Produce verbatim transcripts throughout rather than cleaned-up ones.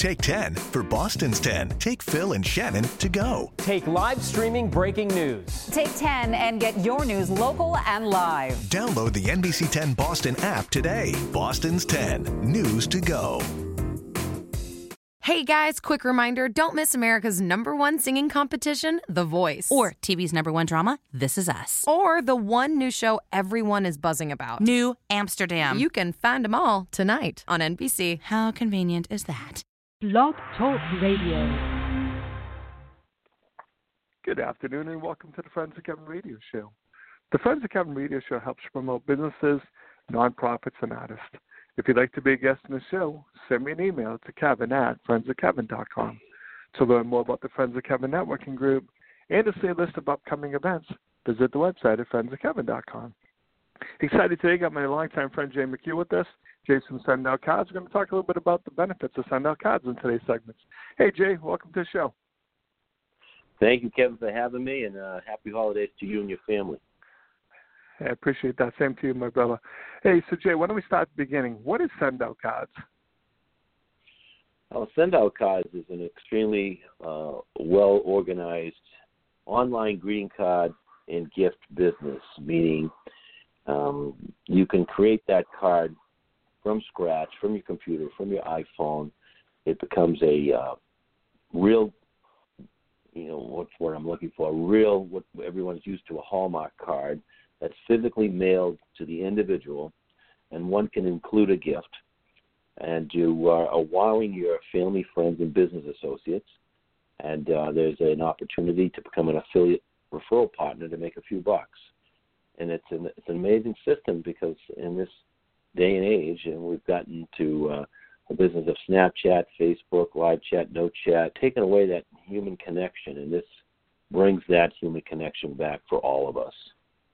Take ten for Boston's ten. Take Phil and Shannon to go. Take live streaming breaking news. Take ten and get your news local and live. Download the N B C ten Boston app today. Boston's ten. News to go. Hey guys, quick reminder, don't miss America's number one singing competition, The Voice. Or T V's number one drama, This Is Us. Or the one new show everyone is buzzing about, New Amsterdam. You can find them all tonight on N B C. How convenient is that? Blog Talk Radio. Good afternoon and welcome to the Friends of Kevin Radio Show. The Friends of Kevin Radio Show helps promote businesses, nonprofits, and artists. If you'd like to be a guest in the show, send me an email to kevin at friends of kevin dot com. To learn more about the Friends of Kevin networking group and to see a list of upcoming events, visit the website at friends of kevin dot com. Excited today, got my longtime friend Jay McHugh with us. Jay's from Send Out Cards. We're going to talk a little bit about the benefits of Send Out Cards in today's segments. Hey, Jay, welcome to the show. Thank you, Kevin, for having me, and uh, happy holidays to you and your family. I appreciate that. Same to you, my brother. Hey, so Jay, why don't we start at the beginning? What is Send Out Cards? Well, Send Out Cards is an extremely uh, well-organized online greeting card and gift business, meaning um, you can create that card from scratch, from your computer, from your iPhone. It becomes a uh, real, you know, what's what I'm looking for, a real, what everyone's used to, a Hallmark card that's physically mailed to the individual, and one can include a gift. And you are wowing your family, friends, and business associates. And uh, there's an opportunity to become an affiliate referral partner to make a few bucks. And it's an, it's an amazing system because in this day and age, and we've gotten to uh, the business of Snapchat, Facebook, live chat, no chat, taking away that human connection. And this brings that human connection back for all of us.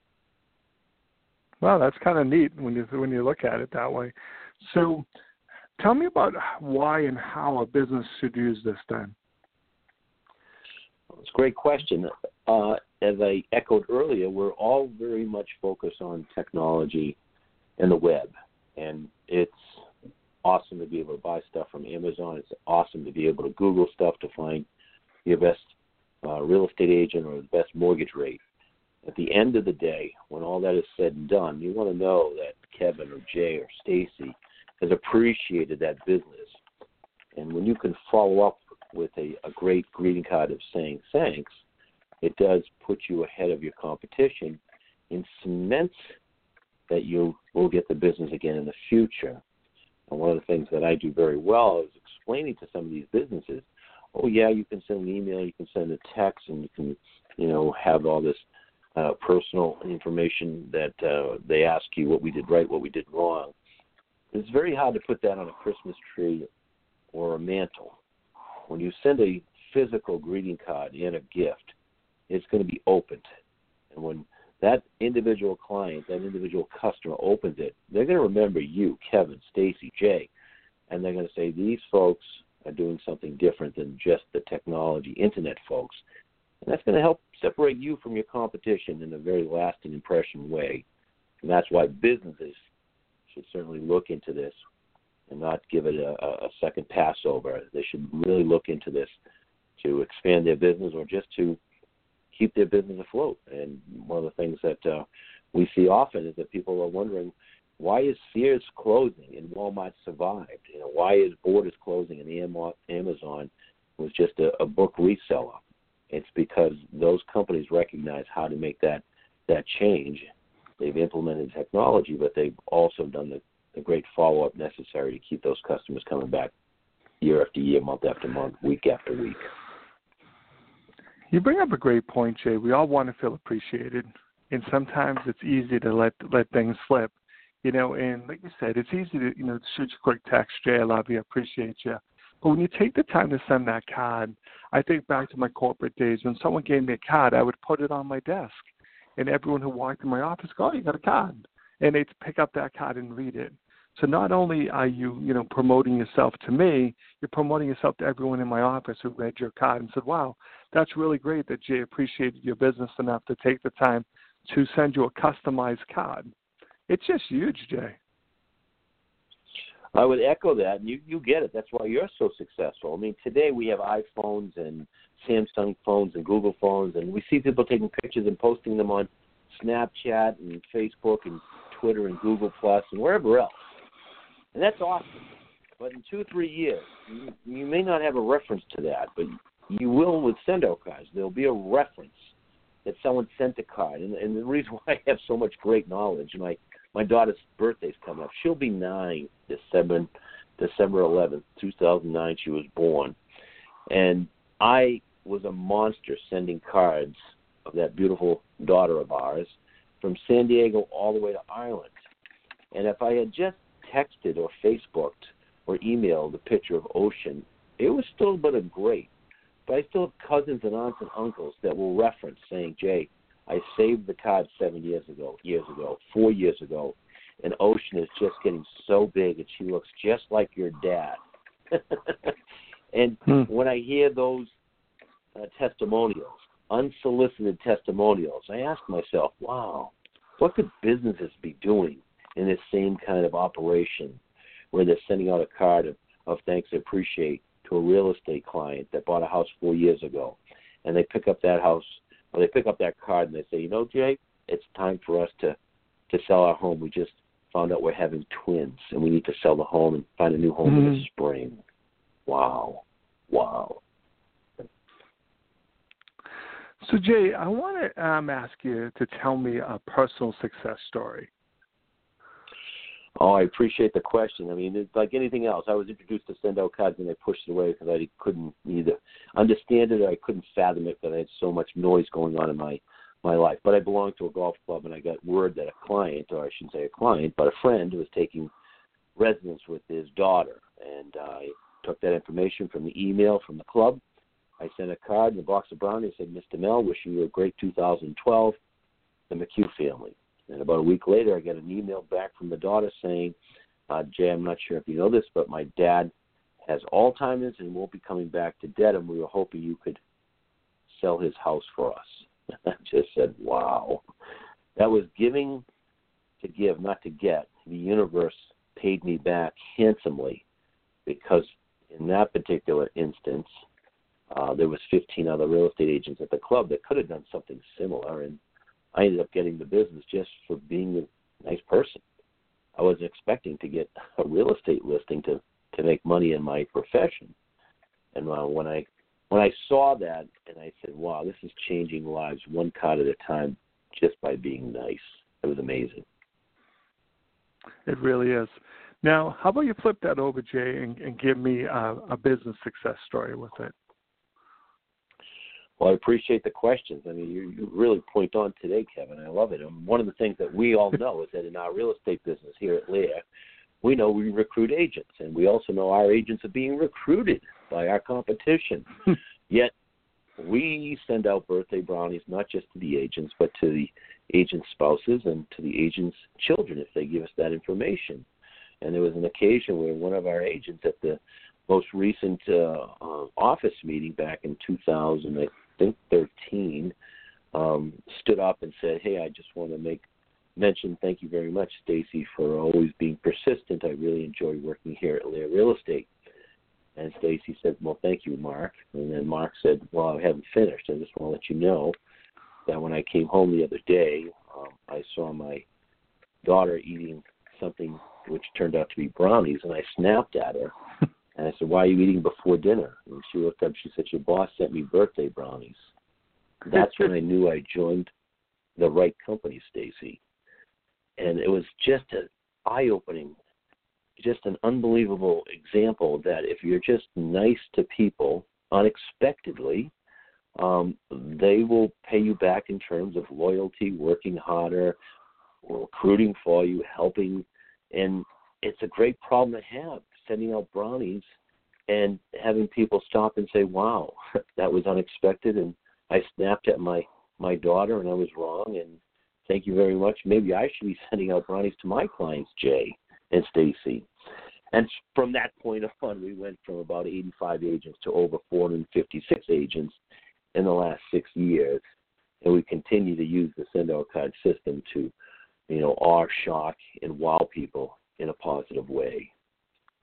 Well, that's kind of neat when you when you look at it that way. So tell me about why and how a business should use this then. It's a great question. Uh, as I echoed earlier, we're all very much focused on technology and the web. And it's awesome to be able to buy stuff from Amazon. It's awesome to be able to Google stuff to find your best uh, real estate agent or the best mortgage rate. At the end of the day, when all that is said and done, you want to know that Kevin or Jay or Stacy has appreciated that business. And when you can follow up with a, a great greeting card of saying thanks, it does put you ahead of your competition and cements that you will get the business again in the future. And one of the things that I do very well is explaining to some of these businesses, oh, yeah, you can send an email, you can send a text, and you can, you know, have all this Uh, personal information that uh, they ask you what we did right, what we did wrong. It's very hard to put that on a Christmas tree or a mantle. When you send a physical greeting card and a gift, it's going to be opened. And when that individual client, that individual customer opens it, they're going to remember you, Kevin, Stacy, Jay, and they're going to say, these folks are doing something different than just the technology, internet folks. And that's going to help separate you from your competition in a very lasting impression way. And that's why businesses should certainly look into this and not give it a, a second pass over. They should really look into this to expand their business or just to keep their business afloat. And one of the things that uh, we see often is that people are wondering, why is Sears closing and Walmart survived? You know, why is Borders closing and Amazon was just a, a book reseller? It's because those companies recognize how to make that, that change. They've implemented technology, but they've also done the, the great follow-up necessary to keep those customers coming back year after year, month after month, week after week. You bring up a great point, Jay. We all want to feel appreciated, and sometimes it's easy to let let things slip. You know, and like you said, it's easy to, you know, shoot you a quick text, Jay, I love you, I appreciate you. But when you take the time to send that card, I think back to my corporate days. When someone gave me a card, I would put it on my desk. And everyone who walked in my office go, oh, you got a card. And they'd pick up that card and read it. So not only are you, you know, promoting yourself to me, you're promoting yourself to everyone in my office who read your card and said, wow, that's really great that Jay appreciated your business enough to take the time to send you a customized card. It's just huge, Jay. I would echo that, and you, you get it. That's why you're so successful. I mean, today we have iPhones and Samsung phones and Google phones, and we see people taking pictures and posting them on Snapchat and Facebook and Twitter and Google Plus and wherever else. And that's awesome. But in two or three years, you, you may not have a reference to that, but you will with send-out cards. There'll be a reference that someone sent a card. And, and the reason why I have so much great knowledge, my, my daughter's birthday's coming up. She'll be nine December, December eleventh, two thousand nine, she was born. And I was a monster sending cards of that beautiful daughter of ours from San Diego all the way to Ireland. And if I had just texted or Facebooked or emailed a picture of Ocean, it was still but a great. But I still have cousins and aunts and uncles that will reference saying, Jay, I saved the card seven years ago, years ago, four years ago, and Ocean is just getting so big and she looks just like your dad. And hmm. when I hear those uh, testimonials, unsolicited testimonials, I ask myself, wow, what could businesses be doing in this same kind of operation where they're sending out a card of, of thanks and appreciate to a real estate client that bought a house four years ago, and they pick up that house, or they pick up that card and they say, you know, Jay, it's time for us to, to sell our home. We just found out we're having twins, and we need to sell the home and find a new home mm-hmm. in the spring. Wow. Wow. So, Jay, I want to um, ask you to tell me a personal success story. Oh, I appreciate the question. I mean, it's like anything else. I was introduced to send-out cards, and I pushed it away because I couldn't either understand it or I couldn't fathom it because I had so much noise going on in my, my life. But I belonged to a golf club, and I got word that a client, or I shouldn't say a client, but a friend was taking residence with his daughter. And I took that information from the email from the club. I sent a card in a box of brownies. I said, Mister Mel, wishing you a great two thousand twelve, the McHugh family. And about a week later, I got an email back from the daughter saying, uh, Jay, I'm not sure if you know this, but my dad has Alzheimer's and won't be coming back to Dedham. We were hoping you could sell his house for us. I just said, wow. That was giving to give, not to get. The universe paid me back handsomely because in that particular instance, uh, there was fifteen other real estate agents at the club that could have done something similar, and I ended up getting the business just for being a nice person. I wasn't expecting to get a real estate listing to, to make money in my profession. And uh, when I when I saw that, and I said, wow, this is changing lives one card at a time just by being nice. It was amazing. It really is. Now, how about you flip that over, Jay, and, and give me a, a business success story with it? Well, I appreciate the questions. I mean, you, you really point on today, Kevin. I love it. And one of the things that we all know is that in our real estate business here at Lear, we know we recruit agents, and we also know our agents are being recruited by our competition. Yet we send out birthday brownies not just to the agents, but to the agents' spouses and to the agents' children if they give us that information. And there was an occasion where one of our agents at the most recent uh, uh, office meeting back in two thousand, I think thirteen, um, stood up and said, hey, I just want to make mention, thank you very much, Stacy, for always being persistent. I really enjoy working here at Lear Real Estate. And Stacy said, well, thank you, Mark. And then Mark said, well, I haven't finished. I just want to let you know that when I came home the other day, um, I saw my daughter eating something which turned out to be brownies, and I snapped at her. And I said, why are you eating before dinner? And she looked up, she said, your boss sent me birthday brownies. That's when I knew I joined the right company, Stacy. And it was just an eye-opening, just an unbelievable example that if you're just nice to people unexpectedly, um, they will pay you back in terms of loyalty, working harder, recruiting for you, helping. And it's a great problem to have, sending out brownies and having people stop and say, wow, that was unexpected, and I snapped at my, my daughter and I was wrong, and thank you very much. Maybe I should be sending out brownies to my clients, Jay and Stacy. And from that point on, we went from about eighty-five agents to over four hundred fifty-six agents in the last six years. And we continue to use the send-out card system to, you know, awe, shock, and wow people in a positive way.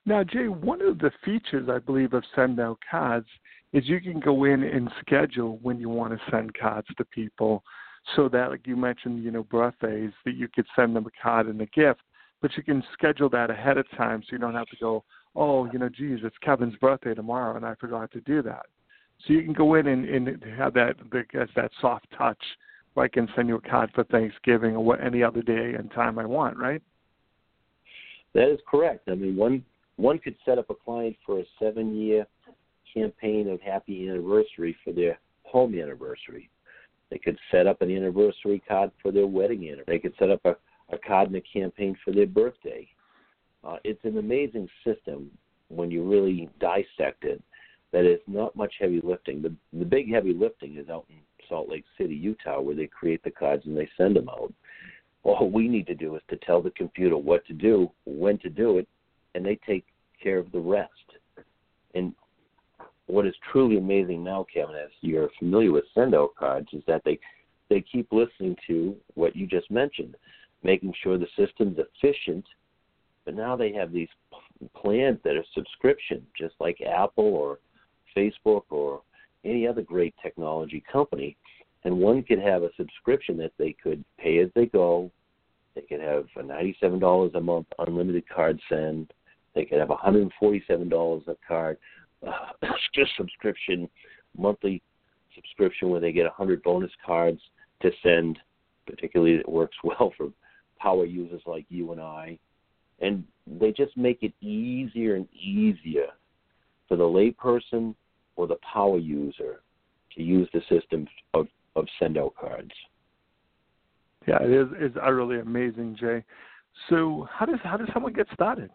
Now, Jay, one of the features, I believe, of Send Out Cards is you can go in and schedule when you want to send cards to people, so that, like you mentioned, you know, birthdays, that you could send them a card and a gift, but you can schedule that ahead of time so you don't have to go, oh, you know, geez, it's Kevin's birthday tomorrow and I forgot to do that. So you can go in and, and have that, I guess, that soft touch where I can send you a card for Thanksgiving or what, any other day and time I want, right? That is correct. I mean, one one could set up a client for a seven-year campaign of happy anniversary for their home anniversary. They could set up an anniversary card for their wedding anniversary. They could set up a, a card and a campaign for their birthday. Uh, it's an amazing system when you really dissect it. That is not much heavy lifting. The, the big heavy lifting is out in Salt Lake City, Utah, where they create the cards and they send them out. All we need to do is to tell the computer what to do, when to do it, and they take care of the rest. And what is truly amazing now, Kevin, as you're familiar with send-out cards, is that they, they keep listening to what you just mentioned, making sure the system's efficient, but now they have these plans that are subscription, just like Apple or Facebook or any other great technology company. And one could have a subscription that they could pay as they go. They could have a ninety-seven dollars a month unlimited card send. They could have a one hundred forty-seven dollars a card uh, just subscription, monthly subscription where they get one hundred bonus cards to send, particularly that works well for power users like you and I. And they just make it easier and easier for the layperson or the power user to use the system of, of send-out cards. Yeah, it is it's utterly amazing, Jay. So how does how does someone get started?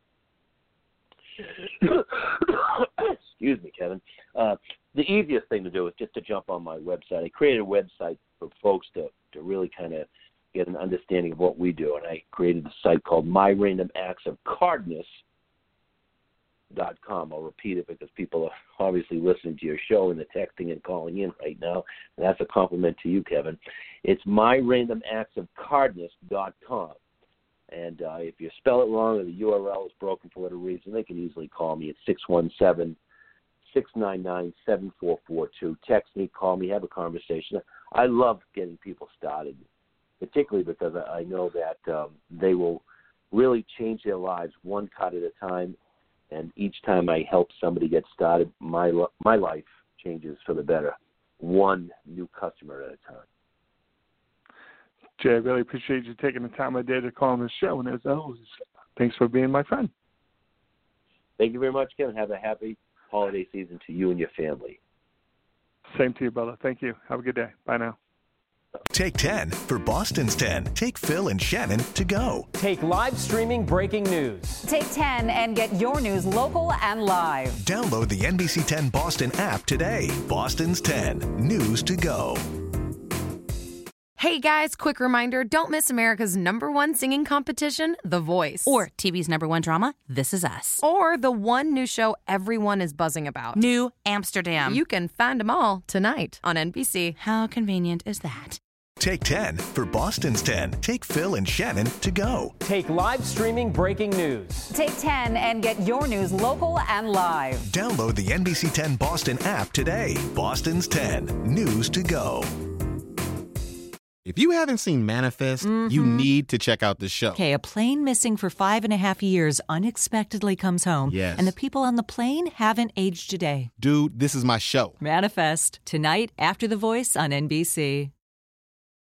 Excuse me, Kevin. Uh, the easiest thing to do is just to jump on my website. I created a website for folks to, to really kind of get an understanding of what we do, and I created a site called My Random Acts of Cardness dot com. I'll repeat it because people are obviously listening to your show and they're texting and calling in right now, and that's a compliment to you, Kevin. It's My Random Acts of Cardness dot com. And uh, if you spell it wrong or the U R L is broken for whatever reason, they can easily call me at six one seven, six nine nine, seven four four two. Text me, call me, have a conversation. I love getting people started, particularly because I know that um, they will really change their lives one card at a time. And each time I help somebody get started, my my life changes for the better, one new customer at a time. Jay, I really appreciate you taking the time of day to call on the show. And as always, thanks for being my friend. Thank you very much, Kevin. Have a happy holiday season to you and your family. Same to you, brother. Thank you. Have a good day. Bye now. Take ten for Boston's ten. Take Phil and Shannon to go. Take live streaming breaking news. Take ten and get your news local and live. Download the N B C ten Boston app today. Boston's ten. News to go. Hey guys, quick reminder, don't miss America's number one singing competition, The Voice. Or T V's number one drama, This Is Us. Or the one new show everyone is buzzing about, New Amsterdam. You can find them all tonight on N B C. How convenient is that? Take ten for Boston's ten. Take Phil and Shannon to go. Take live streaming breaking news. Take ten and get your news local and live. Download the N B C ten Boston app today. Boston's ten. News to go. If you haven't seen Manifest, mm-hmm. you need to check out the show. Okay, a plane missing for five and a half years unexpectedly comes home. Yes. And the people on the plane haven't aged a day. Dude, this is my show. Manifest, tonight after The Voice on N B C.